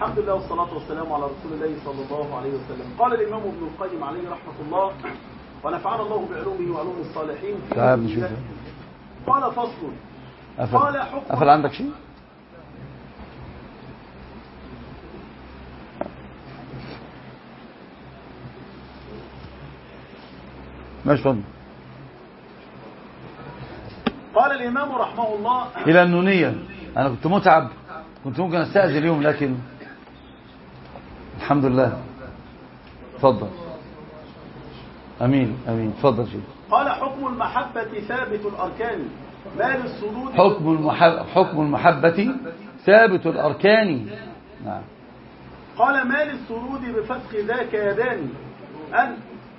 الحمد لله والصلاة والسلام على رسول الله صلى الله عليه وسلم. قال الإمام ابن القيم عليه رحمة الله ونفعنا الله بعلومه وعلوم الصالحين قال فصل. قال حكم. قفل عندك شيء؟ ماشي فضل. قال الإمام رحمه الله إلى النونية. أنا كنت متعب، كنت ممكن أستأذن اليوم، لكن الحمد لله. تفضل. أمين أمين. تفضل شيء. قال حكم المحبة ثابت الأركان مال الصدود. حكم المحبة ثابت الأركان. نعم. قال مال السرود بفتح ذاك يدان أن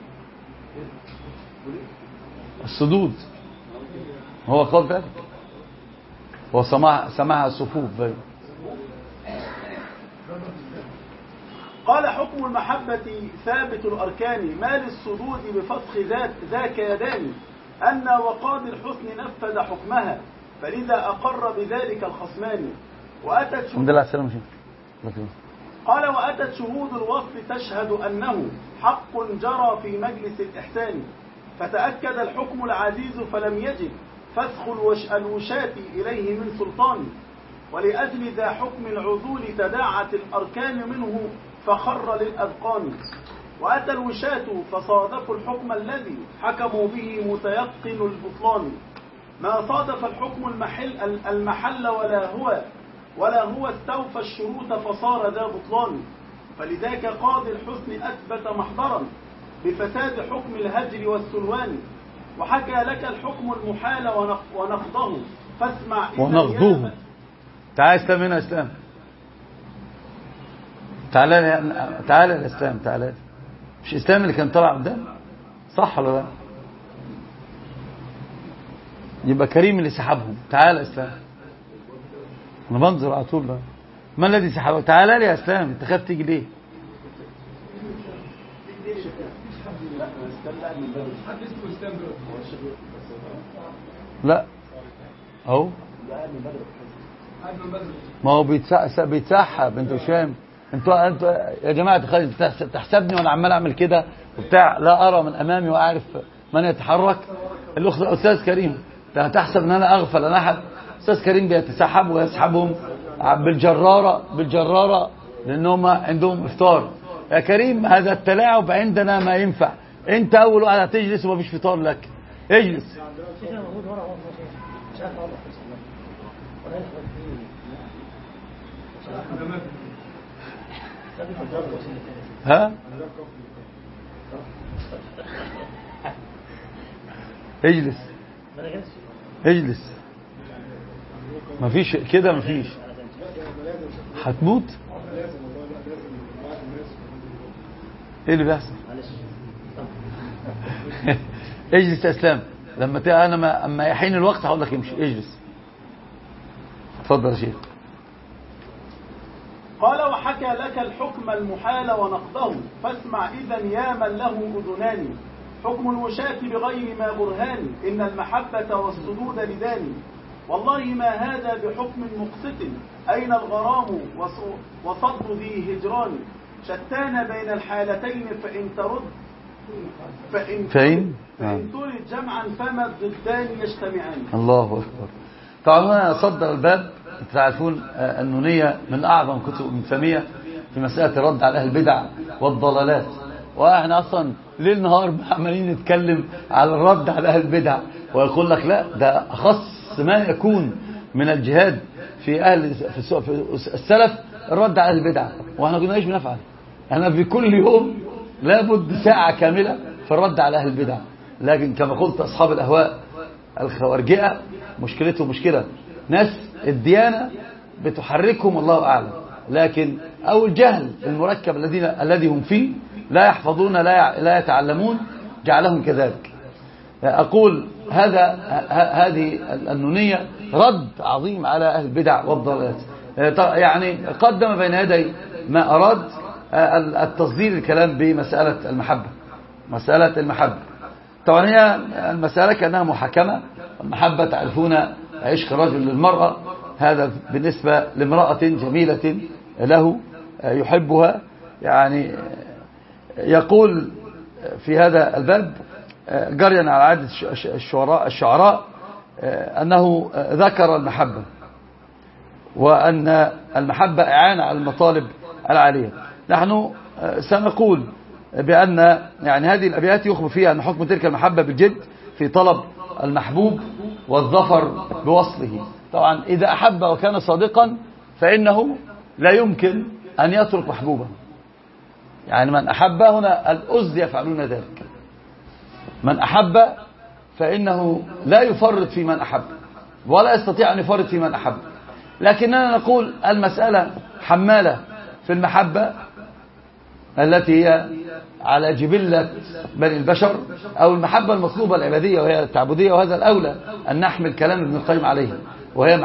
الصدود هو قال ذلك، هو سمعها الصفوف بي. قال حكم المحبة ثابت الأركان مال الصدود بفتح ذاك يدان أن وقاضي الحسن نفذ حكمها فلذا أقر بذلك الخصمان. وأتت قال وأتت شهود الوصف تشهد أنه حق جرى في مجلس الإحسان فتأكد الحكم العزيز فلم يجد فسخ الوشاة إليه من سلطان. ولأجل ذا حكم العذول تداعت الأركان منه فخر للأذقان. وأتى الوشاة فصادفوا الحكم الذي حكموا به متيقن البطلان. ما صادف الحكم المحل ولا هو استوفى الشروط فصار ذا بطلان. فلذاك قاضي الحسن أثبت محضرا بفساد حكم الهجر والسلوان. وحكى لك الحكم المحال ونقضه فاسمع ونقضوه. تعال اسلام هنا اسلام، تعال الاسلام، تعال. مش اسلام اللي كان طلع قدام صح ولا لا؟ يبقى كريم اللي سحبهم. تعال اسلام، انا بنظر على طول. ما الذي سحبك؟ تعال لي يا اسلام، انت خايف تيجي ليه؟ لا اهو، ما هو بيتسحب. انتوا مش فاهم؟ انتوا يا جماعه تحسبني وانا عمال اعمل كده وبتاع، لا ارى من امامي واعرف من يتحرك. الاخت الاستاذ كريم تحسب ان انا اغفل عن احد. استاذ كريم بيتسحب ويسحبهم بالجراره لانهم عندهم افطار. يا كريم هذا التلاعب عندنا ما ينفع. انت اول واحد هتجلس ومفيش فطار لك. اجلس. ها اجلس. مفيش كده، مفيش. هتموت. ايه اللي بيحصل؟ اجلس يا اسلام. انا اما يحين الوقت هقول لك امشي. اجلس. اتفضل يا شيخ. قال وحكى لك الحكم المحال ونقضه فاسمع إذا يا من له أذنان. حكم الوشاة بغير ما برهان إن المحبة والصدود لدان. والله ما هذا بحكم مقسط أين الغرام وصد ذي هجران. شتان بين الحالتين فإن ترد جمعا فما الضدان يجتمعان. الله أكبر. طبعا صدر الباب. تعرفون النونية من أعظم كتب ابن تيمية في مسألة الرد على أهل البدع والضلالات. وإحنا أصلا ليل نهار عمالين نتكلم على الرد على أهل البدع، ويقول لك لا ده أخص ما يكون من الجهاد في السلف الرد على أهل البدع. وإحنا كنا إيش بنفعل؟ أنا في كل يوم لابد ساعة كاملة في الرد على أهل البدع. لكن كما قلت أصحاب الأهواء الخوارجئة مشكلتهم مشكلة ناس الديانة بتحركهم الله أعلم، لكن أو الجهل المركب الذي هم فيه لا يحفظون لا يتعلمون جعلهم كذلك. أقول هذه النونية رد عظيم على أهل البدع والضلالات. يعني قدم بين يدي ما أراد التصدير الكلام بمسألة المحبة. مسألة المحبة طبعا هي المسألة كأنها محاكمة. المحبة تعرفون عشق الرجل للمرأة، هذا بالنسبة لامرأة جميلة له يحبها. يعني يقول في هذا الباب جريا على عادة الشعراء أنه ذكر المحبة، وأن المحبة إعانة على المطالب العالية. نحن سنقول بأن يعني هذه الأبيات يخبر فيها أن حكم تلك المحبة بالجد في طلب المحبوب والظفر بوصله. طبعا إذا أحب وكان صادقا فإنه لا يمكن أن يترك محبوبه. يعني من أحب، هنا الأزد يفعلون ذلك، من أحب فإنه لا يفرط في من أحب ولا يستطيع أن يفرط في من أحب. لكننا نقول المسألة حمالة في المحبة التي هي على جبلة بني البشر، أو المحبة المطلوبة العبادية وهي التعبدية، وهذا الأولى أن نحمل كلام ابن القيم عليه، وهي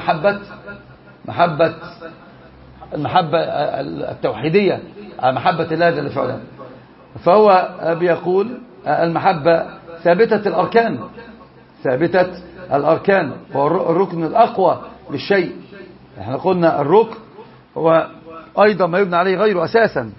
المحبة التوحيدية، محبة الله جل في علاه. فهو بيقول المحبة ثابتة الأركان، هو الركن الأقوى للشيء. احنا قلنا الركن هو أيضا ما يبنى عليه غيره أساسا.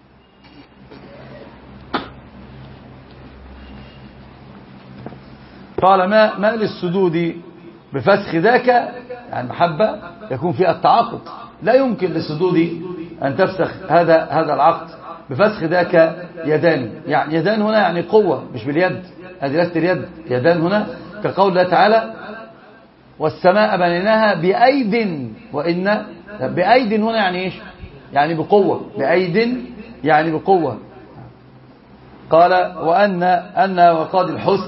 قال ما للسدود بفسخ ذاك، يعني محبة يكون فيها التعاقد، لا يمكن للسدود أن تفسخ هذا العقد. بفسخ ذاك يدان، يعني يدان هنا يعني قوة مش باليد، أدلة اليد. يدان هنا كقول الله تعالى والسماء بنيناها بأيد وإن بأيد هنا يعني إيش؟ يعني بقوة. بأيد يعني بقوة. قال وأن وقاد الحسن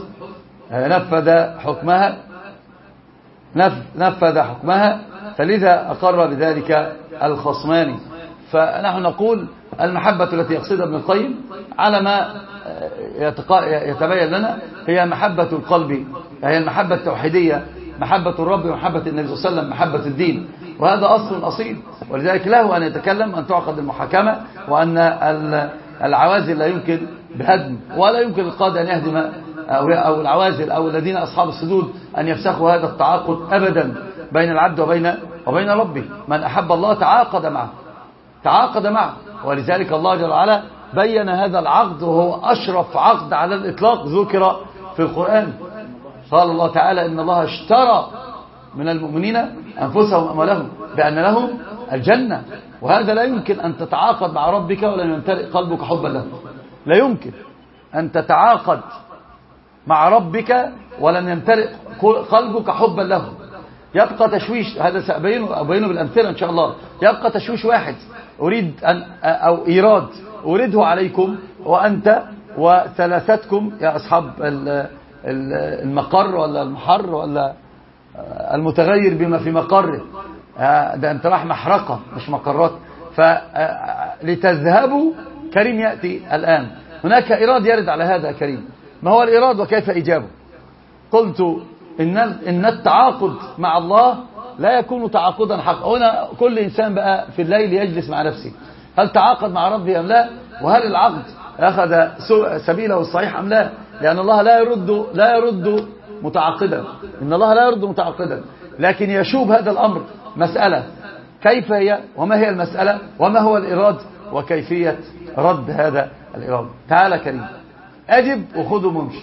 نفذ حكمها فلذا أقر بذلك الخصمان. فنحن نقول المحبة التي يقصدها ابن القيم على ما يتبين لنا هي محبة القلب، هي المحبة التوحيدية، محبة الرب ومحبة النبي صلى الله عليه وسلم، محبة الدين. وهذا أصل أصيل، ولذلك له أن يتكلم، أن تعقد المحاكمة، وأن العوازل لا يمكن بهدم، ولا يمكن القاضي أن يهدم أو العوازل أو الذين أصحاب السدود أن يفسخوا هذا التعاقد أبدا بين العبد وبين ربه. من أحب الله تعاقد معه، ولذلك الله جل وعلا بين هذا العقد، وهو أشرف عقد على الإطلاق ذكر في القرآن. قال الله تعالى إن الله اشترى من المؤمنين أنفسهم وأموالهم بأن لهم الجنة. وهذا لا يمكن أن تتعاقد مع ربك ولم يمتلئ قلبك حبا له. لا يمكن أن تتعاقد مع ربك ولم يمتلئ قلبك حبا له. يبقى تشويش، هذا سأبينه بالأمثلة إن شاء الله. يبقى تشويش واحد أريد أو إيراد أريده عليكم، وأنت وثلاثتكم يا أصحاب المقر ولا المحر ولا المتغير بما في مقره، ده أنت راح محرقة مش مقرات. فلتذهبوا كريم يأتي الآن. هناك إيراد يرد على هذا كريم. ما هو الإيراد وكيف إيجابه؟ قلت إن التعاقد مع الله لا يكون تعاقدا حقا. هنا كل إنسان بقى في الليل يجلس مع نفسه، هل تعاقد مع ربه أم لا؟ وهل العقد أخذ سبيله الصحيح أم لا؟ لأن الله لا يرد متعاقدا، إن الله لا يرد متعاقدا. لكن يشوب هذا الأمر مسألة كيف هي، وما هي المسألة، وما هو الإيراد، وكيفية رد هذا الإيراد. تعالى كريم أجب وخذوا ممشي.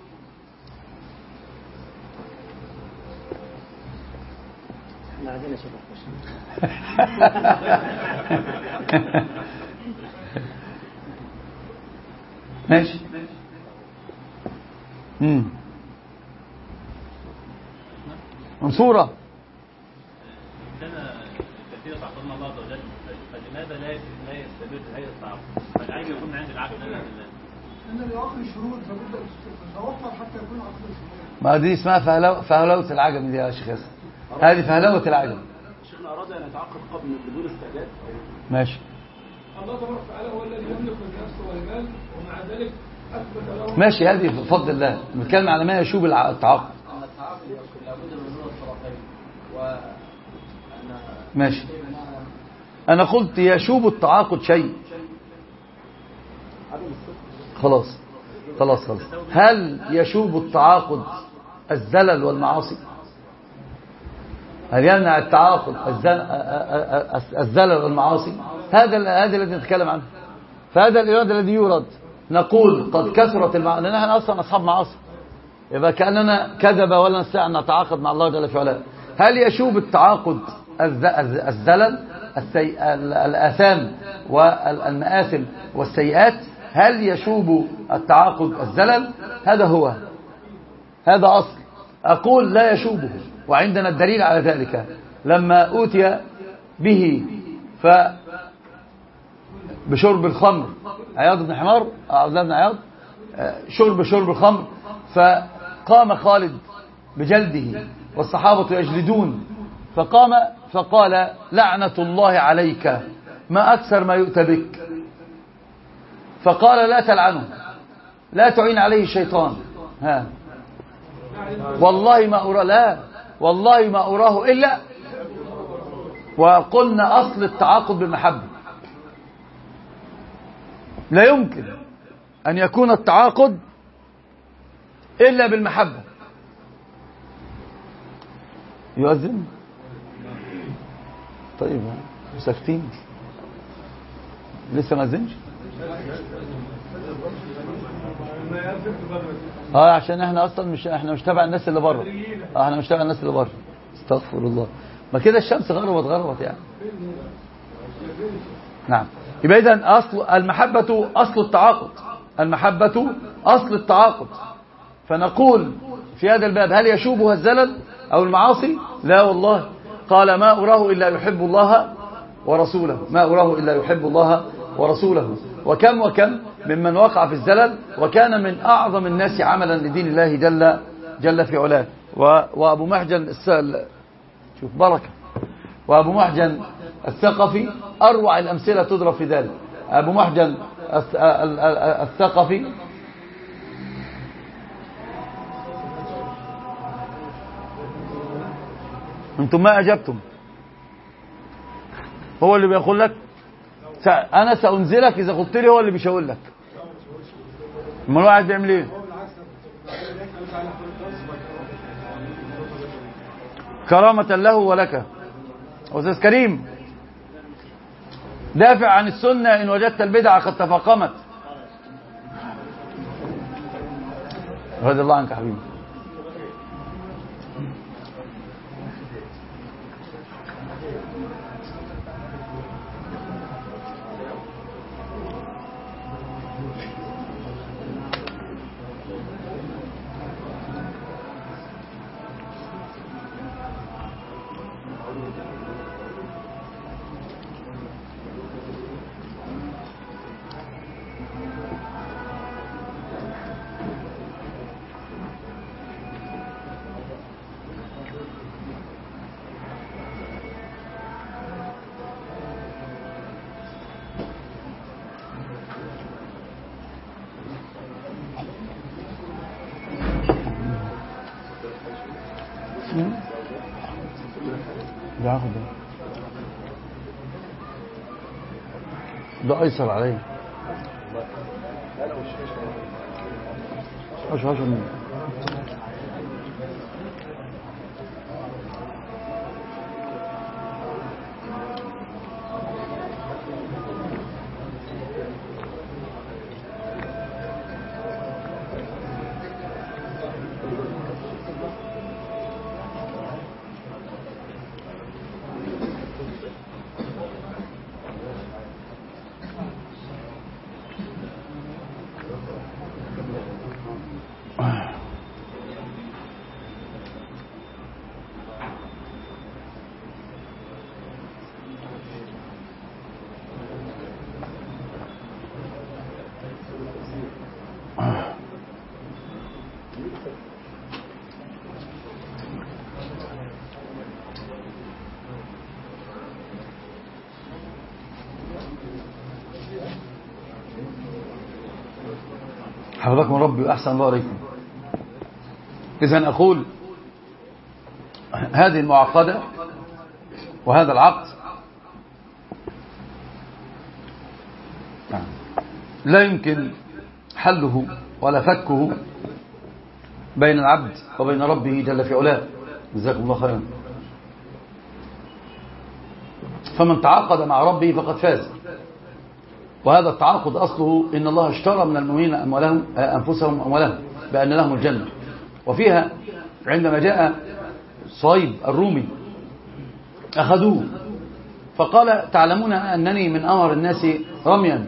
ماشي. منصورة كثير تعطلنا الله عز وجل، فلماذا لا يستمر هذا التعاقد؟ فالعيب يكون عند العبد لا عند الله. أن العقل شروط فبدأ توفر حتى يكون عقل شروط. ما دي اسمها فهلوة العجم دي يا شيخ ياسر، هذه فهلوة العجم. شيخنا أراد أن يتعاقد قبل بدون استعداد. ماشي. الله تبارك وتعالى هو الذي يملك النفس والمال، ومع ذلك أثبت له. ماشي، هذه بفضل الله. بنتكلم على ما يشوب التعاقد. التعاقد يكون لابد من الطرفين. ماشي. أنا قلت يشوب التعاقد شيء. خلاص. هل يشوب التعاقد الزلل والمعاصي؟ هل يمنع التعاقد الزلل والمعاصي؟ هذا الذي نتكلم عنه. فهذا الإيراد الذي يورد، نقول قد كثرت لأن نحن أصلا أصحاب معاصي، يبقى كأننا كذب ولا نستطيع أن نتعاقد مع الله جل وعلا. هل يشوب التعاقد الزلل الآثام والمآثم والسيئات؟ هل يشوب التعاقد الزلل؟ هذا أصل. أقول لا يشوبه، وعندنا الدليل على ذلك لما أوتي به بشرب الخمر عياض بن حمار عبد الله بن عياض، شرب الخمر، فقام خالد بجلده والصحابة يجلدون، فقام فقال لعنة الله عليك ما أكثر ما يؤتى بك. فقال لا تلعنه، لا تعين عليه الشيطان. والله ما أراه إلا. وقلنا أصل التعاقد بالمحبة، لا يمكن أن يكون التعاقد إلا بالمحبة. يؤذن؟ طيب ساكتين لسه ما أذنش؟ عشان احنا اصلا احنا مش تبع الناس اللي بره. احنا مش تبع الناس اللي بره. استغفر الله. ما كده الشمس غربت يعني. نعم. يبقى اذا اصل المحبة اصل التعاقد. المحبة اصل التعاقد. فنقول في هذا الباب هل يشوبها الزلل او المعاصي؟ لا والله. قال ما أراه إلا يحب الله ورسوله، ما أراه إلا يحب الله ورسوله. وكم ممن وقع في الزلل وكان من أعظم الناس عملا لدين الله جل في علاه. وأبو محجن شوف بركة، وأبو محجن الثقفي أروع الأمثلة تضرب في ذلك. أبو محجن الثقفي انتم ما أجبتم. هو اللي بيقول لك أنا سأنزلك إذا قلت لي، هو اللي بيشاور لك. ما الواحد بيعمل إيه؟ كرامة له ولك. أستاذ كريم دافع عن السنة إن وجدت البدعة قد تفاقمت. رضي الله عنك حبيبي. ده أيسر عليه. عشر منه. حفظكم ربي وأحسن الله عليكم. إذن أقول هذه المعقدة وهذا العقد لا يمكن حله ولا فكه بين العبد وبين ربه جل في علاه. جزاكم الله خيرا. فمن تعاقد مع ربه فقد فاز. وهذا التعاقد أصله إن الله اشترى من المؤمنين أنفسهم أموالهم بأن لهم الجنة. وفيها عندما جاء صهيب الرومي أخذوه فقال تعلمون أنني من أمر الناس رميا،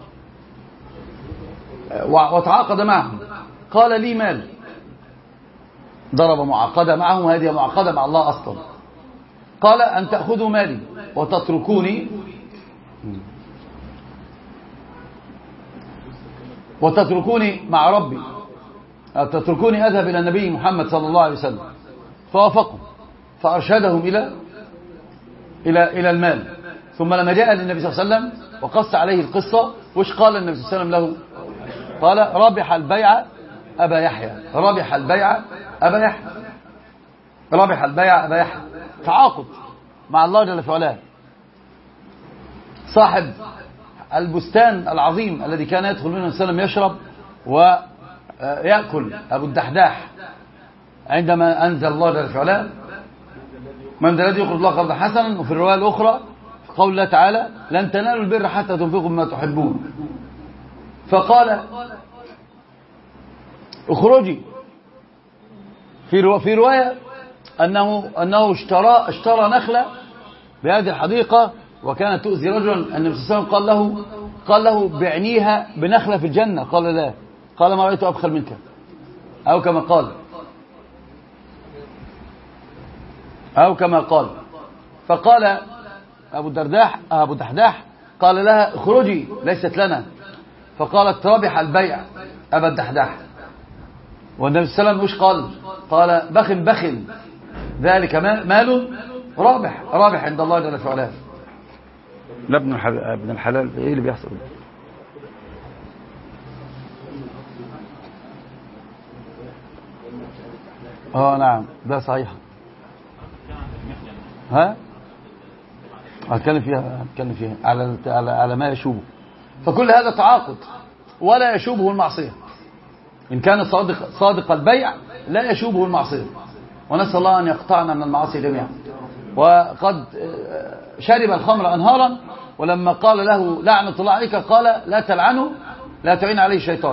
وتعاقد معهم. قال لي مال، ضرب معاقدة معهم، وهذه معاقدة مع الله أصلا. قال أن تأخذوا مالي وتتركوني مع ربي، تتركوني أذهب إلى النبي محمد صلى الله عليه وسلم. فوافقوا فأرشدهم إلى المال. ثم لما جاء للنبي صلى الله عليه وسلم وقص عليه القصة، وش قال النبي صلى الله عليه وسلم له؟ قال ربح البيع أبا يحيى، ربح البيع أبا يحيى، ربح البيع أبا يحيى. تعاقد مع الله جل في علاه. صاحب البستان العظيم الذي كان يدخل منه النبي صلى الله عليه وسلم يشرب ويأكل، أبو الدحداح، عندما أنزل الله جل في علاه من ذا الذي يقرض الله قرضا حسنا. وفي الرواية الأخرى في قول الله تعالى لن تنالوا البر حتى تنفقوا مما تحبون. فقال اخرجي. في رواية أنه اشترى نخلة بهذه الحديقة وكانت تؤذي رجلا. النبي صلى الله عليه وسلم قال له بعنيها بنخلة في الجنة. قال لا، قال ما رأيت أبخل منك، أو كما قال. فقال أبو دحداح قال لها اخرجي ليست لنا. فقالت ربح البيع أبا الدحداح. والنبي صلى الله عليه وسلم وش قال بخل ذلك مال رابح عند الله جل في علاه. لا ابن الحلال ايه اللي بيحصل؟ نعم ده صحيح. هتكلم فيها على ما يشوبه. فكل هذا تعاقد ولا يشوبه المعصية. إن كان صادق البيع لا يشوبه المعصية. ونسأل الله أن يقطعنا من المعاصي جميعا. وقد شرب الخمر أنهارا، ولما قال له لعنة الله عليك قال لا تلعنه، لا تعين عليه الشيطان،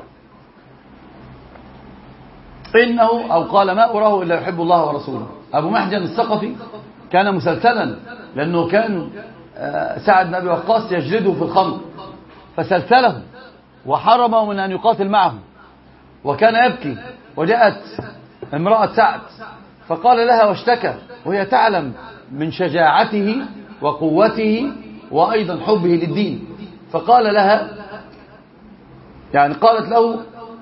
إنه أو قال ما أراه إلا يحب الله ورسوله. أبو محجن الثقفي كان مسلسلا لأنه كان سعد بن أبي وقاص يجلده في الخمر فسلسله وحرمه من أن يقاتل معه، وكان يبكي. وجاءت امرأة سعد فقال لها واشتكى، وهي تعلم من شجاعته وقوته وأيضا حبه للدين. فقال لها يعني قالت له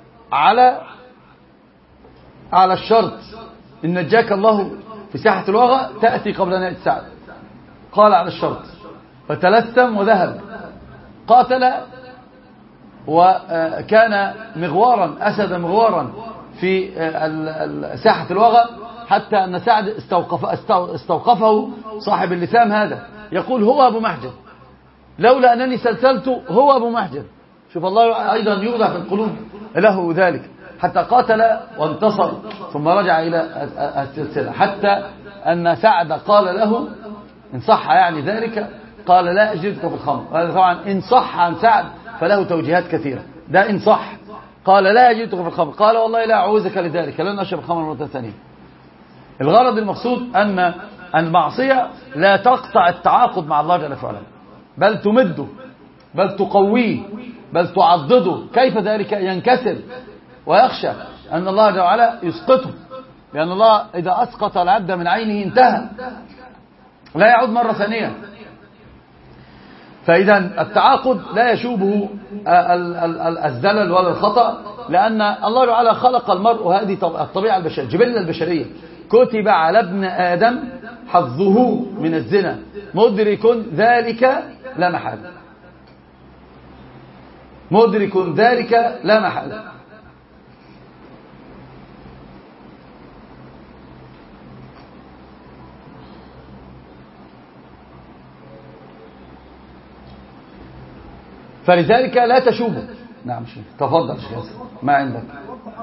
على الشرط إن نجاك الله في ساحة الوغى تأتي قبل أن يأتي سعد. قال على الشرط. فتلثم وذهب قاتل، وكان مغوارا أسد مغوارا في ساحة الوغى، حتى أن سعد استوقفه صاحب اللثام هذا يقول هو أبو محجن، لولا أنني سلسلت هو أبو محجن. شوف الله أيضا يوضع في القلوب له ذلك. حتى قاتل وانتصر ثم رجع إلى السلسلة، حتى أن سعد قال له إن صح يعني ذلك، قال لا أجلدك في الخمر. هذا طبعا إن صح عن سعد فله توجيهات كثيرة. ده إن صح قال لا أجلدك في الخمر، قال والله لا أعوذك لذلك، لن أشرب الخمر مرة ثانية. الغرض المقصود أن المعصية لا تقطع التعاقد مع الله جل وعلا، بل تمده، بل تقويه، بل تعضده. كيف ذلك؟ ينكسر ويخشى أن الله جل وعلا يسقطه، لأن الله إذا أسقط العبد من عينه انتهى، لا يعود مرة ثانية. فإذا التعاقد لا يشوبه الزلل ولا الخطأ، لأن الله تعالى خلق المرء، وهذه الطبيعة البشرية، الجبلة البشرية. كتب على ابن آدم حظه من الزنا مدرك ذلك لا محالة، مدرك ذلك لا محالة. فلذلك لا تشوبه. نعم شيخ، تفضل شيخ، ما عندك؟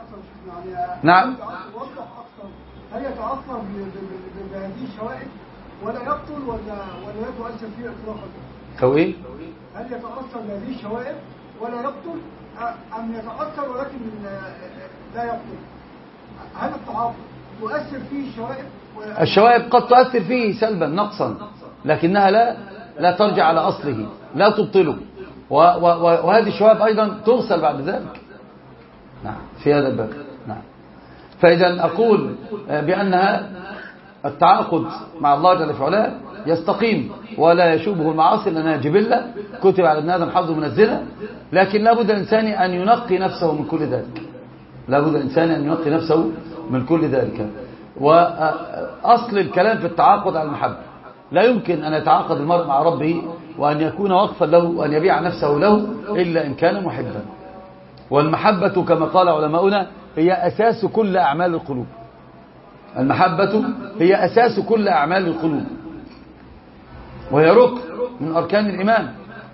نعم. هل يتأثر بهذه الشوائب ولا يبطل ولا يتؤثر فيه إطلاقا؟ أو إيه؟ هل يتأثر بهذه الشوائب ولا يبطل أم يتأثر ولكن لا يبطل؟ هل التعاطي تؤثر فيه الشوائب؟ الشوائب قد تؤثر فيه سلبا نقصا، لكنها لا ترجع على أصله، لا تبطله، وهذه الشوائب أيضا تغسل بعد ذلك. نعم في هذا الباب. نعم. فإذا أقول بأنها التعاقد مع الله جل في علاه يستقيم ولا يشوبه المعاصي، لأنها جبلة كتب على ابن آدم حظه من الزنا، لكن لابد الإنسان أن ينقي نفسه من كل ذلك. لابد الإنسان أن ينقي نفسه من كل ذلك. وأصل الكلام في التعاقد على المحبة، لا يمكن أن يتعاقد المرء مع ربه وأن يكون وقفا له وأن يبيع نفسه له إلا إن كان محبا. والمحبة كما قال علماؤنا هي أساس كل أعمال القلوب. المحبة هي أساس كل أعمال القلوب، وهي ركن من أركان الإيمان،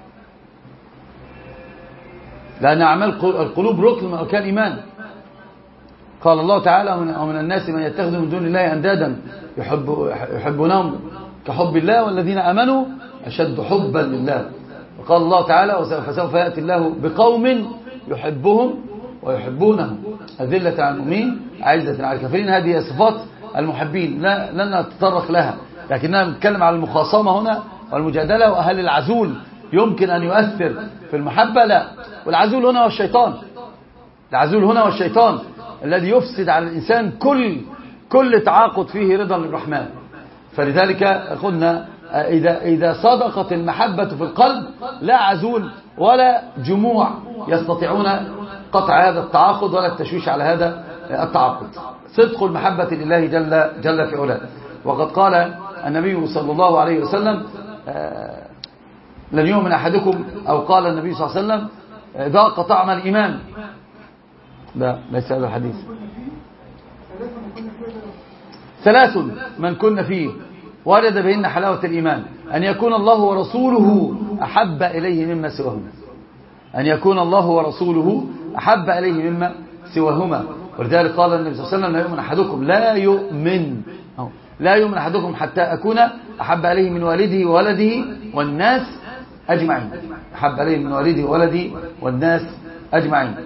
لأن أعمال القلوب ركن من أركان الإيمان. قال الله تعالى: ومن الناس من يتخذ من دون الله أندادا يحبونهم كحب الله والذين آمنوا أشد حبا لله. وقال الله تعالى: فسوف يأتي الله بقوم يحبهم ويحبونه أذلة على المؤمنين أعزة على الكافرين. هذه صفات المحبين لن نتطرق لها، لكننا نتكلم على المخاصمة هنا والمجادلة. وهل العزول يمكن أن يؤثر في المحبة؟ لا. والعزول هنا هو الشيطان. العزول هنا هو الشيطان الذي يفسد على الإنسان كل تعاقد فيه رضا للرحمن. فلذلك قلنا إذا صدقت المحبة في القلب لا عزول ولا جموع يستطيعون قطع هذا التعاقد ولا التشويش على هذا التعاقد. صدق المحبة لله جل في علاه. وقد قال النبي صلى الله عليه وسلم: لن يؤمن أحدكم، أو قال النبي صلى الله عليه وسلم: ذاق طعم الإيمان. لا ليس هذا الحديث. ثلاث من كن فيه وجد بهن حلاوة الإيمان: أن يكون الله ورسوله أحب إليه مما سواهما. أن يكون الله ورسوله أحب إليه مما سواهما. ولذلك قال النبي صلى الله عليه وسلم: لا يؤمن أحدكم حتى أكون أحب إليه من والده وولده والناس أجمعين. أحب إليه من والده وولده والناس أجمعين.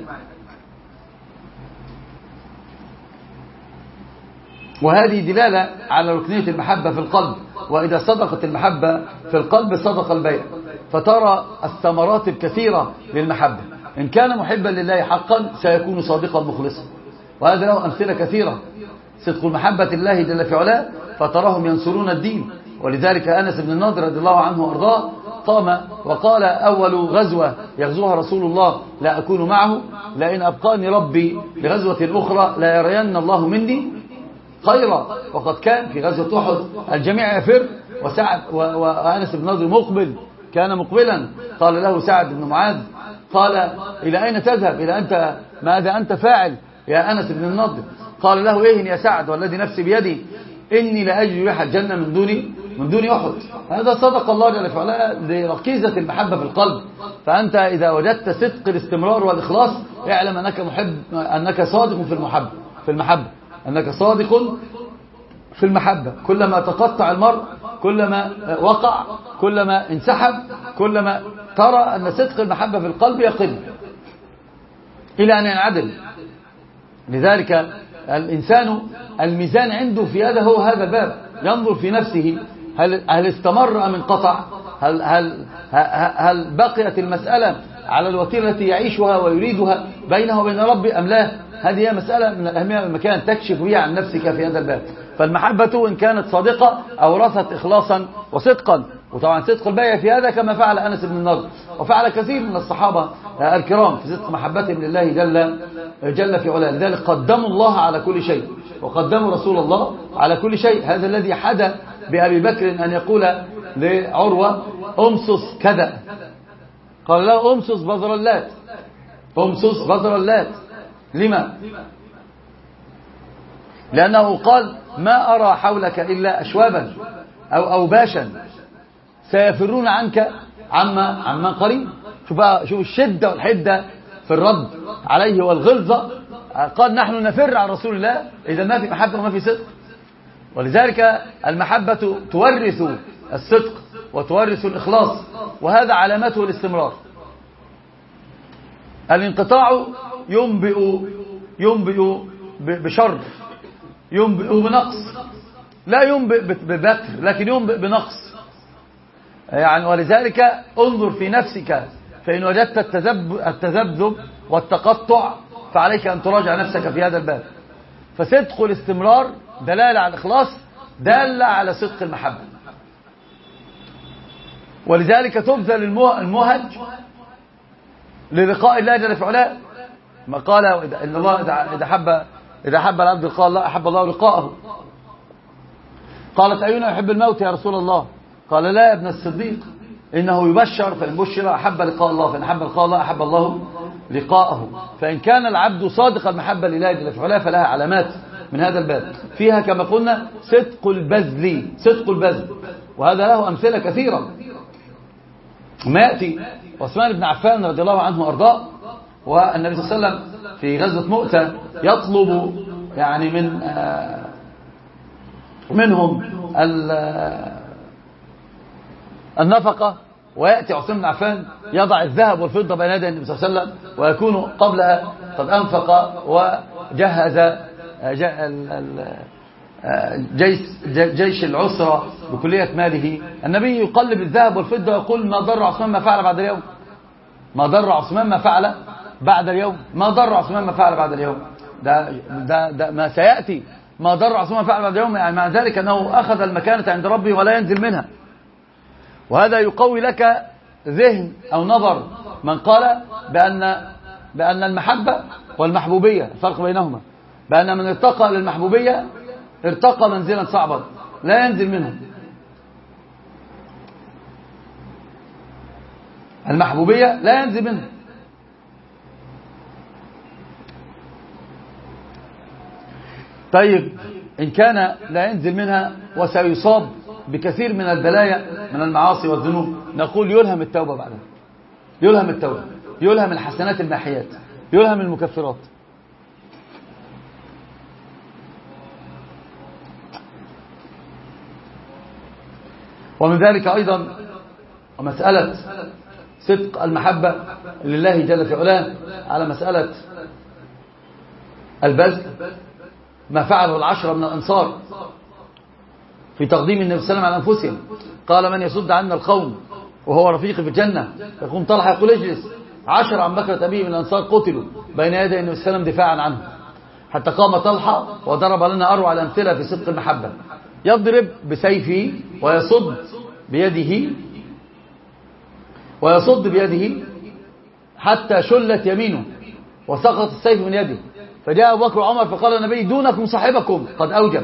وهذه دلالة على ركنية المحبة في القلب. وإذا صدقت المحبة في القلب صدق البيع، فترى الثمرات الكثيرة للمحبة. إن كان محبا لله حقا سيكون صادقا مخلصا، وهذا له أمثلة كثيرة. صدق المحبة لله جل في علاه فتراهم ينصرون الدين. ولذلك أنس بن النضر رضي الله عنه وارضاه قام وقال: أول غزوة يغزوها رسول الله لا أكون معه، لئن أبقاني ربي لغزوة أخرى لا يرين الله مني خيرا. وقد كان في غزوة أحد الجميع يفر، وأنس بن النضر مقبل، كان مقبلا. قال له سعد بن معاذ: قال: إلى أين تذهب؟ ماذا أنت فاعل يا أنس بن النضر؟ قال له: إيه يا سعد والذي نفسي بيدي، إني لأجد ريح الجنة من دون أحد. هذا صدق الله جل في علاه لركيزة المحبة في القلب. فأنت إذا وجدت صدق الاستمرار والإخلاص اعلم أنك صادق في المحبة أنك صادق في المحبة. كلما تقطع المرء، كلما وقع، كلما انسحب، كلما ترى أن صدق المحبة في القلب يقل إلى أن ينعدل. لذلك الإنسان الميزان عنده في هذا الباب، ينظر في نفسه هل استمر أم انقطع، هل بقيت المسألة على الوتيرة التي يعيشها ويريدها بينه وبين ربه أم لا. هذه هي مسألة من الأهمية المكان تكشف بها عن نفسك في هذا الباب. فالمحبة إن كانت صادقة أورثت إخلاصا وصدقا. وطبعا صدق البيع في هذا كما فعل أنس بن النضر، وفعل كثير من الصحابة الكرام في صدق محبتهم لله جل في علاه. لذلك قدموا الله على كل شيء، وقدموا رسول الله على كل شيء. هذا الذي حدث بأبي بكر أن يقول لعروة: أمصص كذا. قال له: أمصص بذر اللات. أمصص بذر اللات. لما؟ لأنه قال: ما أرى حولك إلا أشوابا أو أوباشا سيفرون عنك عما قريب. شوف الشدة والحدة في الرد عليه والغلظة. قال: نحن نفر عن رسول الله إذا ما في محبة وما في صدق. ولذلك المحبة تورث الصدق وتورث الإخلاص، وهذا علامته الاستمرار. الانقطاع ينبئ بشر، ينبئ بنقص، لا ينبئ ببتر لكن ينبئ بنقص يعني. ولذلك انظر في نفسك، فإن وجدت التذبذب والتقطع فعليك أن تراجع نفسك في هذا الباب. فصدق الاستمرار دلالة على الإخلاص، دالة على صدق المحبة. ولذلك تبذل المهج للقاء الله جل في علاه، ما قال إن الله إذا حب العبد لقاء الله أحب الله لقاءه. قالت أينا يحب الموت يا رسول الله؟ قال لا يا ابن الصديق، إنه يبشر فإن بشر أحب لقاء الله، فإن أحب لقاء الله أحب الله لقاءه. فإن كان العبد صادق المحبة لله جل في علاه فلها علامات من هذا الباب، فيها كما قلنا صدق البذل، صدق البذل، وهذا له أمثلة كثيرة. ما يأتي عثمان بن عفان رضي الله عنه وأرضاه، والنبي صلى الله عليه وسلم في غزوة مؤتة يطلب يعني منهم النفقة، ويأتي عثمان بن عفان يضع الذهب والفضة بين يدي النبي صلى الله عليه وسلم، ويكون قبلها قد أنفق وجهز جيش العسرة بكلية ماله. النبي يقلب الذهب والفضة ويقول ما ضر عثمان ما فعل بعد اليوم، ما ضر عثمان ما فعل بعد اليوم، ما ضر عثمان ما فعل بعد اليوم. ده ما سيأتي، ما ضر عثمان ما فعل بعد اليوم، يعني مع ذلك أنه أخذ المكانة عند ربه ولا ينزل منها. وهذا يقوي لك ذهن أو نظر من قال بأن المحبة والمحبوبية الفرق بينهما، بأن من ارتقى للمحبوبية ارتقى منزلا صعبا لا ينزل منه. المحبوبية لا ينزل منه. طيب إن كان لا ينزل منها وسيصاب بكثير من البلايا من المعاصي والذنوب، نقول يلهم التوبة بعدها، يلهم التوبة، يلهم الحسنات الماحيات، يلهم المكفرات. ومن ذلك أيضا مسألة صدق المحبة لله جل في علاه على مسألة البذل، ما فعله العشرة من الأنصار في تقديم النبي صلى الله عليه وسلم على أنفسهم. قال من يصد عنا القوم وهو رفيقي في الجنة؟ يقوم طلحة يقول اجلس. 10 عن بكرة أبيه من الأنصار قتلوا بين يدي النبي صلى الله عليه وسلم دفاعا عنه، حتى قام طلحة وضرب لنا أروع الأمثلة في صدق المحبة. يضرب بسيفه ويصد بيده حتى شلت يمينه وسقط السيف من يده، فجاء أبو بكر وعمر فقال النبي دونكم صاحبكم قد أوجب،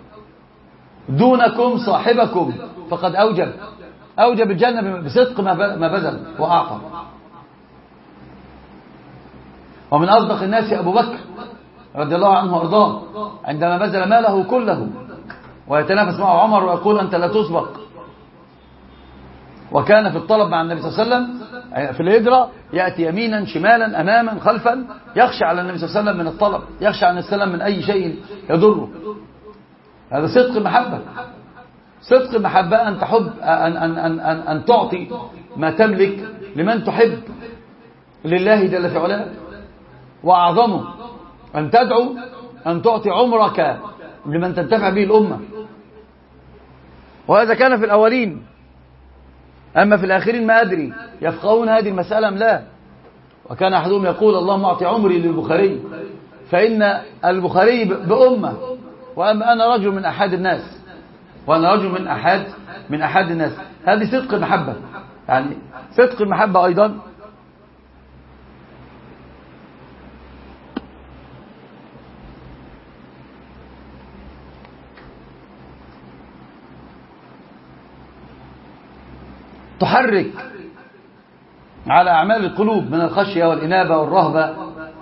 دونكم صاحبكم فقد أوجب الجنة بصدق ما بذل وأعطى. ومن أصدق الناس أبو بكر رضي الله عنه وأرضاه عندما بذل ماله كله ويتنافس معه عمر ويقول أنت لا تسبق. وكان في الطلب مع النبي صلى الله عليه وسلم في الهجرة يأتي يمينا شمالا أماما خلفا، يخشى على النبي صلى الله عليه وسلم من الطلب، يخشى على النبي صلى الله عليه وسلم من أي شيء يضره. هذا صدق المحبة. صدق المحبة أن تحب أن تعطي ما تملك لمن تحب لله جل في علاه، وأعظمه أن تدعو أن تعطي عمرك لمن تنتفع به الأمة. وهذا كان في الأولين، أما في الآخرين ما أدري يفقهون هذه المسألة أم لا. وكان أحدهم يقول اللهم أعطي عمري للبخاري فإن البخاري بأمة، وأما أنا رجل من أحد الناس، وأنا رجل من أحد الناس. هذه صدق المحبة. يعني صدق المحبة أيضا تحرك على أعمال القلوب من الخشية والإنابة والرهبة.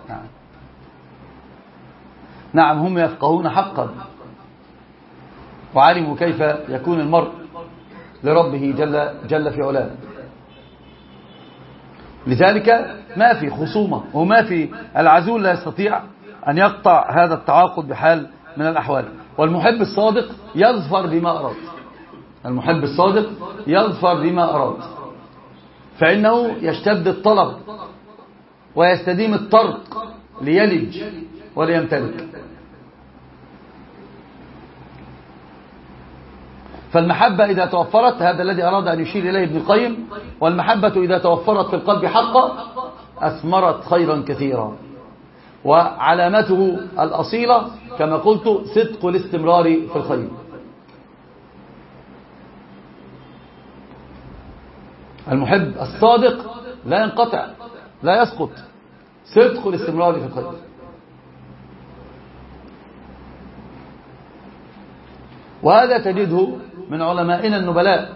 نعم هم يفقهون حقا وعلموا كيف يكون المرء لربه جل في علاه. لذلك ما في خصومة وما في العزول لا يستطيع أن يقطع هذا التعاقد بحال من الأحوال. والمحب الصادق يظفر بما أراد. المحب الصادق يظفر بما أراد، فإنه يشتد الطلب ويستديم الطرق ليلج وليمتلك. فالمحبة إذا توفرت، هذا الذي أراد أن يشير إليه ابن القيم، والمحبة إذا توفرت في القلب حقا أثمرت خيرا كثيرا. وعلامته الأصيلة كما قلت صدق الاستمرار في الخير. المحب الصادق لا ينقطع لا يسقط، صدق الاستمرار في الخير. وهذا تجده من علمائنا النبلاء،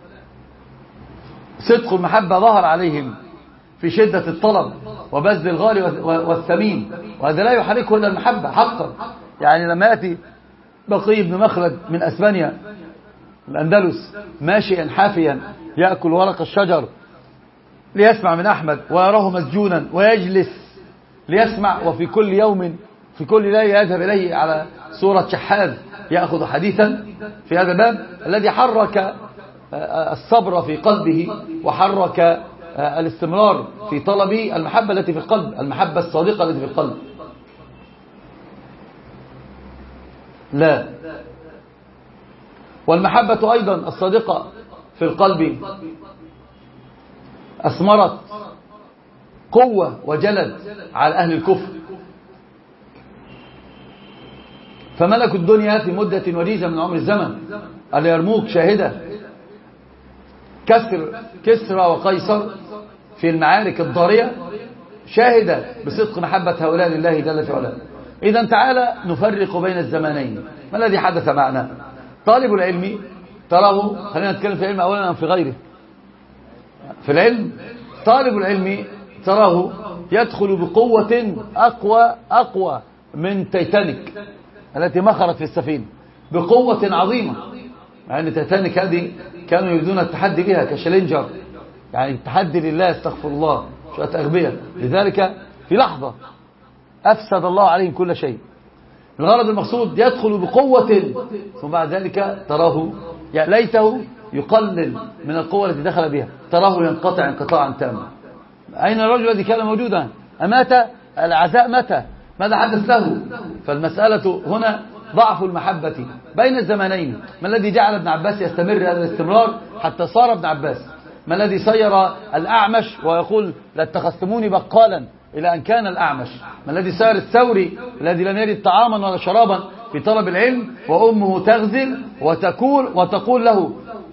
صدق المحبة ظهر عليهم في شدة الطلب وبذل الغالي والثمين، وهذا لا يحركه إلا المحبة حقا. يعني لما يأتي بقي بن مخلد من أسبانيا الأندلس ماشيا حافيا يأكل ورق الشجر ليسمع من أحمد، ويراه مسجونا ويجلس ليسمع، وفي كل يوم في كل ليلة يذهب إليه على صورة شحاذ يأخذ حديثا في هذا الباب الذي حرك الصبر في قلبه وحرك الاستمرار في طلبه. المحبة التي في القلب، المحبة الصادقة التي في القلب. لا، والمحبة أيضا الصادقة في القلب أثمرت قوة وجلد على أهل الكفر، فملك الدنيا في مدة وجيزة من عمر الزمن اليرموك شاهدة كسرى وقيصر في المعارك الضارية شاهدة بصدق محبة هؤلاء لله جل في علاه. إذا تعالى نفرق بين الزمانين. ما الذي حدث معنا؟ طالب العلم تراه، خلينا نتكلم في العلم أولا أم في غيره. في العلم طالب العلم تراه يدخل بقوة أقوى من تيتانيك التي مخرت في السفينة، بقوة عظيمة. مع أن تيتانيك هذه كانوا يريدون التحدي بها كشلينجر، يعني التحدي لله، استغفر الله، شوية أغبياء. لذلك في لحظة أفسد الله عليهم كل شيء. الغرض المقصود يدخل بقوة، ثم بعد ذلك تراه ليته يقلل من القوة التي دخل بها، تراه ينقطع انقطاعا تاما. أين الرجل الذي كان موجودا؟ أمات؟ العزاء متى؟ ماذا حدث له؟ فالمسألة هنا ضعف المحبة بين الزمانين. ما الذي جعل ابن عباس يستمر هذا الاستمرار حتى صار ابن عباس؟ ما الذي صير الأعمش ويقول لاتخذتموني بقالا إلى أن كان الأعمش؟ ما الذي صير الثوري الذي لم يجد طعاما ولا شرابا في طلب العلم وأمه تغزل وتقول له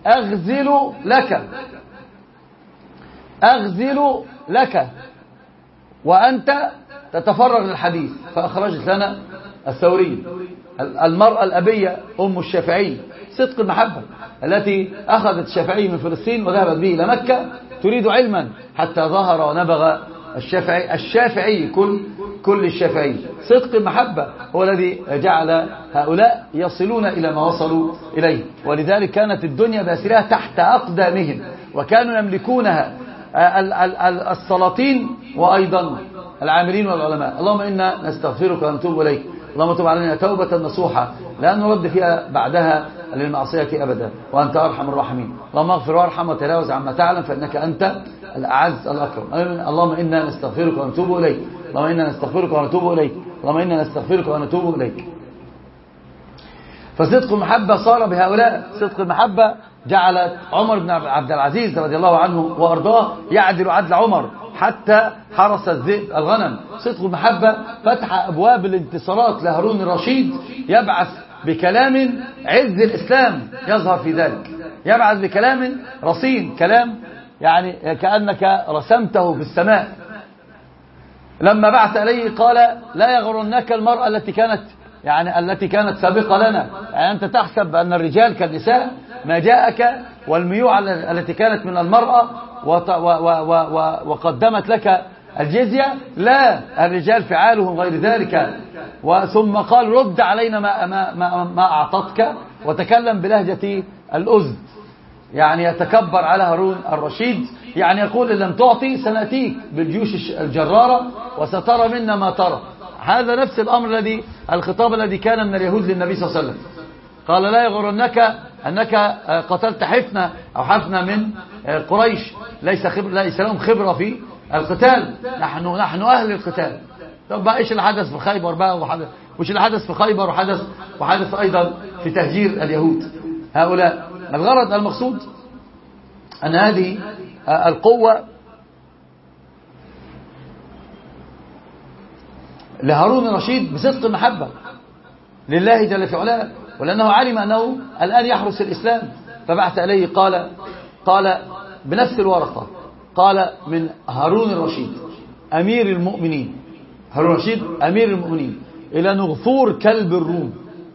أغزل لك وأنت تتفرغ للحديث. فأخرجت لنا الثوري المرأة الأبية أم الشافعي، صدق المحبة التي أخذت الشافعي من فلسطين وذهبت به إلى مكة تريد علما حتى ظهر ونبغ الشافعي كل الشافعي. صدق المحبة هو الذي جعل هؤلاء يصلون إلى ما وصلوا إليه. ولذلك كانت الدنيا باسرها تحت أقدامهم، وكانوا يملكونها السلاطين وأيضا العاملين والعلماء. اللهم إنا نستغفرك ونتوب إليك، اللهم تب علينا توبة نصوحة لا نرد فيها بعدها للمعصية أبدا، وأنت أرحم الراحمين. اللهم اغفر وارحم وتجاوز عما تعلم فإنك أنت الأعز الأكرم. اللهم إنا نستغفرك ونتوب إليك، اللهم إنا نستغفرك ونتوب إليك، اللهم إنا نستغفرك ونتوب إليك. فصدق المحبة صار بهؤلاء. صدق المحبة جعل عمر بن عبد العزيز رضي الله عنه وأرضاه يعدل عدل عمر حتى حرس الذئب الغنم. صدق المحبة فتح أبواب الانتصارات لهارون الرشيد، يبعث بكلام عز الإسلام يظهر في ذلك، يبعث بكلام رصين، كلام يعني كأنك رسمته في السماء. لما بعث إليه قال لا يغرنك المرأة التي كانت سابقة لنا. يعني أنت تحسب أن الرجال كالنساء، ما جاءك والميوعة التي كانت من المرأة وقدمت لك الجزية، لا، الرجال فعالهم غير ذلك. ثم قال رد علينا ما أعطتك، وتكلم بلهجة الأزد، يعني يتكبر على هارون الرشيد، يعني يقول إن لم تعطي سنأتيك بالجيوش الجرارة وسترى منا ما ترى. هذا نفس الأمر الذي الخطاب الذي كان من اليهود للنبي صلى الله عليه وسلم. قال لا يغرنك أنك قتلت حفنة أو حفنة من قريش ليس لهم خبرة في القتال، نحن أهل القتال. طب بقى إيش اللي حدث في خيبر بقى وإيش اللي حدث في خيبر وحدث أيضا في تهجير اليهود هؤلاء. الغرض المقصود أن هذه القوة لهارون الرشيد بصدق المحبة لله جل في علاه، ولأنه علم أنه الآن يحرس الإسلام، فبعث إليه قال بنفس الورقة، قال من هارون الرشيد أمير المؤمنين، هارون الرشيد أمير المؤمنين إلى نغفور كلب الروم.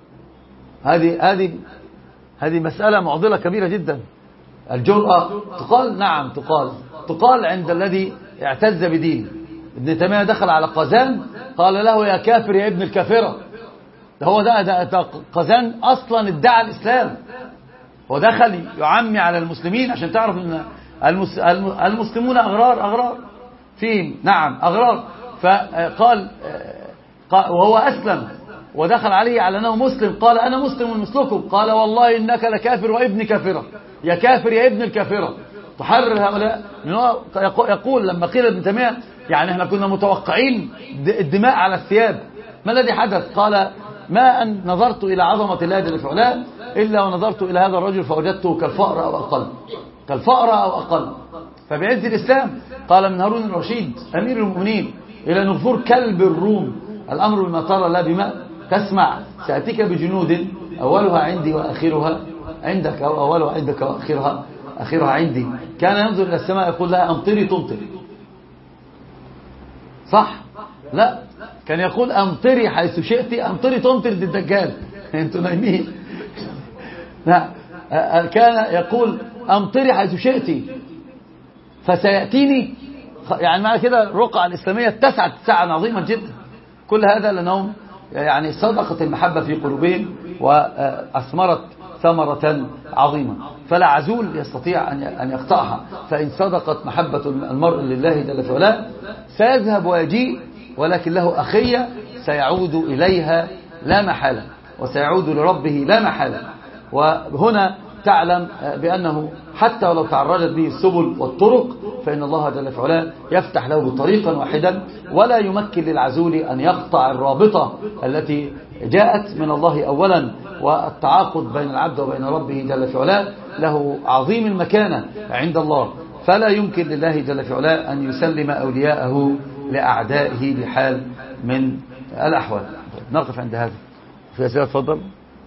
هذه مسألة معضلة كبيرة جدا. الجرأة تقال، نعم تقال عند الذي اعتز بدينه. ابن تيمية دخل على قازان قال له يا كافر يا ابن الكافرة. ده قازان أصلا ادعى الإسلام ودخل يعمي على المسلمين، عشان تعرف أن المسلمون أغرار فيهم، نعم أغرار. فقال وهو أسلم ودخل عليه على أنه مسلم، قال أنا مسلم مثلكم، قال والله إنك لكافر وابن كافرة، يا كافر يا ابن الكافرة. تحرر هؤلاء. يقول لما قيل ابن تيمية يعني احنا كنا متوقعين الدماء على الثياب، ما الذي حدث؟ قال ما أن نظرت إلى عظمة الله جل في علاه إلا ونظرت إلى هذا الرجل فوجدته كالفأر أو أقل. فبعز الإسلام قال من هارون الرشيد أمير المؤمنين إلى نغفور كلب الروم. الأمر بما ترى لا بما تسمع، سأتيك بجنود أولها عندي وآخرها عندك، أو أولها عندك وآخرها عندي. كان ينظر إلى السماء يقول لها أمطري تمطري، صح؟ لا، كان يقول أمطري حيث شئت، أمطري تمطر الدجال. أنتوا نايمين. لا، كان يقول أمطري حيث شئت فسيأتيني. يعني معنى كده الرقعة الإسلامية اتسعت اتساعا عظيما جدا. كل هذا لأنهم يعني صدقت المحبة في قلوبهم وأثمرت ثمرة عظيمة، فلا عزول يستطيع أن يقطعها. فإن صدقت محبة المرء لله جل في علاه سيذهب ويجيء، ولكن له أخية سيعود إليها لا محالة، وسيعود لربه لا محالة. وهنا تعلم بأنه حتى ولو تعرضت به السبل والطرق فإن الله جل في علاه يفتح له طريقا واحدا، ولا يمكن للعزول أن يقطع الرابطة التي جاءت من الله أولا. والتعاقد بين العبد وبين ربه جل في علاه له عظيم المكانة عند الله، فلا يمكن لله جل في علاه أن يسلم أولياءه لأعدائه بحال من الأحوال. نقف عند هذا. في أسئلة؟ تفضل.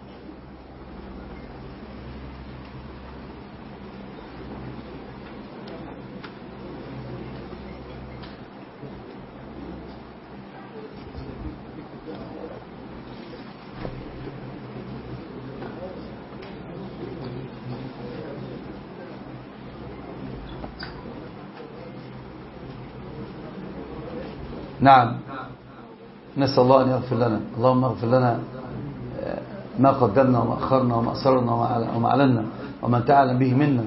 نعم، نسأل الله أن يغفر لنا. اللهم اغفر لنا ما قدمنا وما أخرنا وما أسررنا وما أعلنا وما تعلم به منا.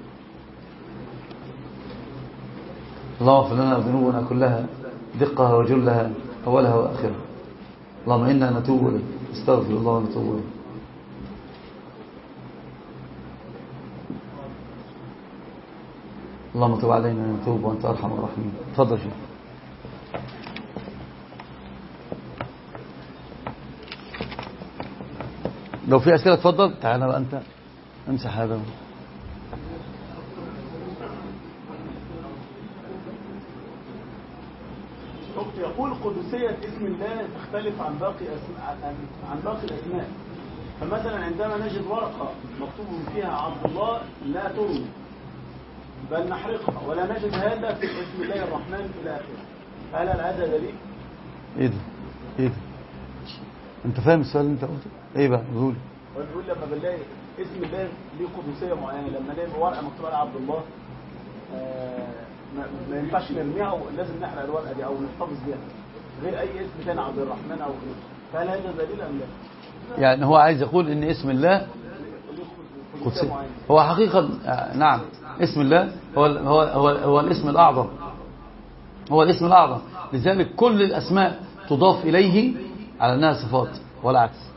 اللهم اغفر لنا ذنوبنا كلها دقها وجلها أولها وآخرها. اللهم إنا نتوب إليك، استغفر الله ونتوب إليه. اللهم تب علينا ونتوب وأنت أرحم الراحمين. تفضل شيخ. لو في أسئلة تفضل. تعالى بقى أنت امسح هذا. يقول قدسية اسم الله تختلف عن باقي الأسماء. فمثلا عندما نجد ورقة مكتوب فيها عبد الله لا ترمي بل نحرقها، ولا نجد هذا في اسم الله الرحمن إلى آخره. هل هذا دليل؟ إيه ده؟ أنت فاهم السؤال اللي أنت قلته؟ إيه بقى؟ قول. بيقول لما بنلاقي اسم الله ليه قدسية معينة، لما نلاقي ورقة مكتوب عليها عبد الله ما ينفعش نرميها ولازم نحرق الورقة دي أو نحتفظ بيها، غير أي اسم تاني عبد الرحمن أو غيره. فهل هذا دليل أم لا؟ يعني هو عايز يقول إن اسم الله قدسي. هو حقيقة نعم، اسم الله هو الاسم الأعظم، هو الاسم الأعظم. لذلك كل الأسماء تضاف إليه على أنها صفات ولا عكس.